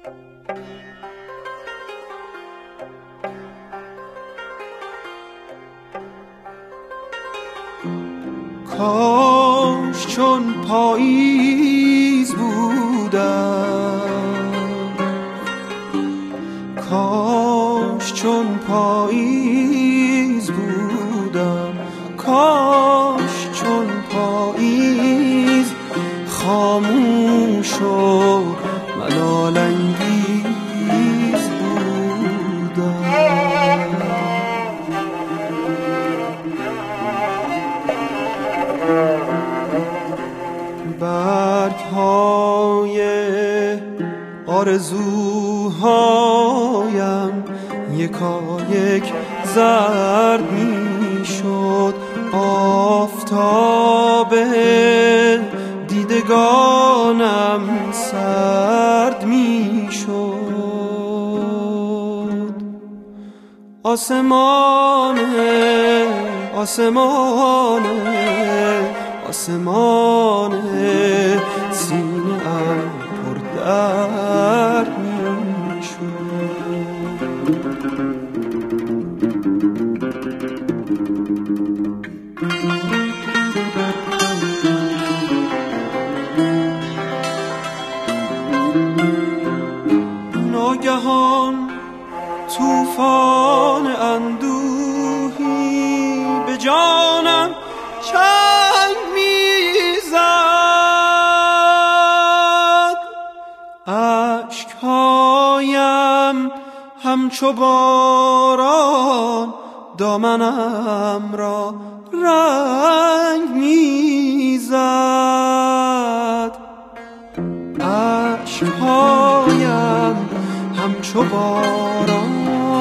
کاش چون پاییز بودم، کاش چون پاییز بودم، کاش چون پاییز خاموش و ملال انگیز بودم. برگ‌های آرزوهایم یکایک زرد می‌شد، آفتاب دیدگانم سرد می‌شد. آسمانه آسمانه آسمانه سینه‌ام پر درد می‌شد. ناگهان طوفان اندوهی به جانم چنگ میزد، اشکهایم همچو باران دامنم را رنگ میزد، اشکهایم همچو باران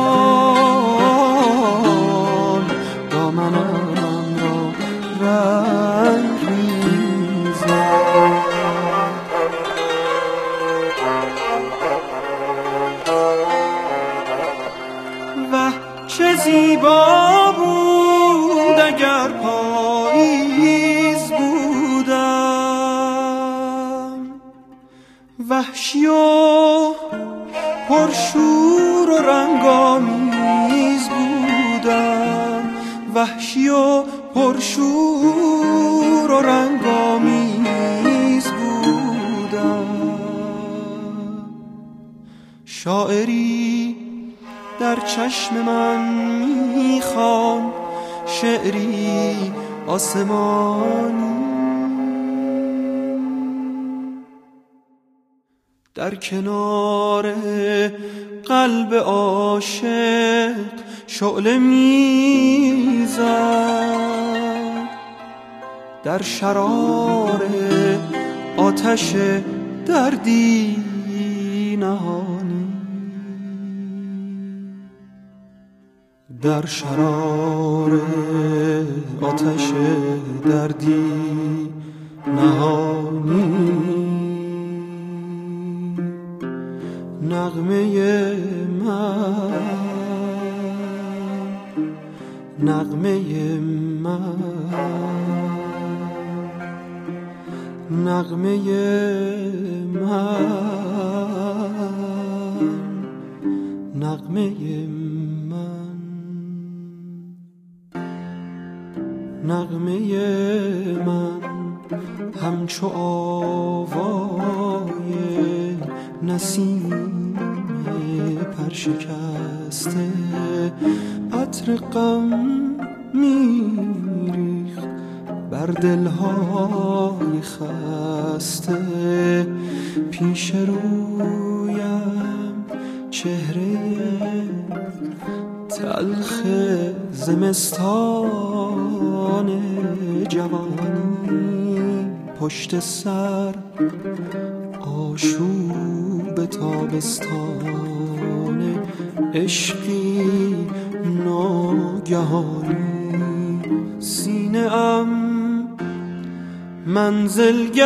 دامنم را رنگ میزد. وه چه زیبا بود اگر پاییز بودم، وحشی و پرشور و رنگامیز بودم، وحشی و پرشور و رنگامیز بودم. شاعری در چشم من میخواند، شعری آسمانی در کنار قلب عاشق شعله میزد، در شرار آتش دردی نهانی، در شرار آتش دردی نهانی. نغمه من، نغمه من، نغمه من، نغمه من، نغمه من همچو آوای نسیم پرشکسته، عطر غم میریخت بر دلهای خسته. پیش رویم چهره تلخ زمستان جوانی، پشت سر آشوب تابستان عشقی ناگهانی. سینه‌ام منزلگه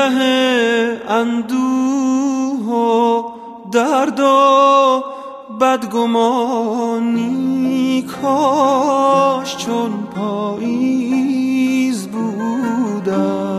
اندوه و درد و بدگمانی، کاش چون پاییز بودم،